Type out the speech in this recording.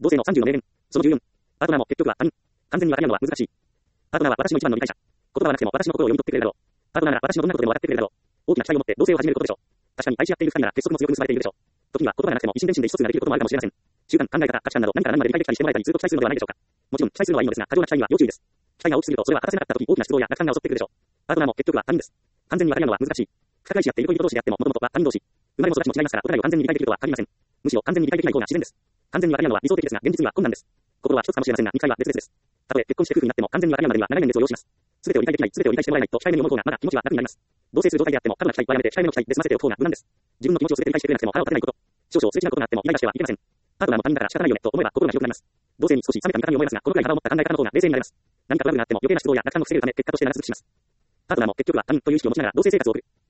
同性の30の名言。その14。パートナーも結局は他人。完全に分かり合うのは難しい。パートナーは私の一番の理解者。言葉はなくても私の心を読み取ってくれるだろう。パートナーが私のどんなことでも分かってくれるだろう。大きな期待を持って同棲を始めることでしょう。確かに愛し合っている二人なら結束も強く結ばれているでしょう。時には言葉がなくても一心伝心で意思疎通ができることもあるかもしれません。習慣、考え方、価値観など何から何まで理解できたりしてもらえたりずっと期待するのではないでしょうか。もちろん期待するのはいいのですが、過剰な期待には要注意です。期待が大きすぎるとそれは果たせなかった時大きな失望や落胆が襲ってくるでしょう。パートナーも結局は他人です。完全に分かり合うのは難しい。深返し合っている恋人同士であっても元々は他人同士。生まれも育ちも違いますから、お互いを完全に理解できるとは限りません。むしろ完全に理解できない方が自然です。完全に分かり合うのは理想的ですが、現実には困難です。心は一つかもしれませんが、肉体は別々です。たとえ結婚して夫婦になっても完全に分かり合うまでには長い年月を要します。すべてを理解できない、すべてを理解してもらえないと控えめに思う方がまだ気持ちは楽になります。同棲する状態であっても過度な期待はやめて控えめの期待で済ませておく方が無難です。自分の気持ちをすべて理解してくれなくても腹を立てないこと。少々すれ違うことがあってもイライラしてはいけません。パートナーも他人だから仕方ないよねと思えば心が広くなります。同棲に少し冷めた見方に思いますが、このくらい幅を持った考え方の方が冷静になれます。何かトラブルがあっても余計な失望や落胆を防げるため結果として長続きします。パートナーも結局は他人という意識を持ちながら同棲生活を送る。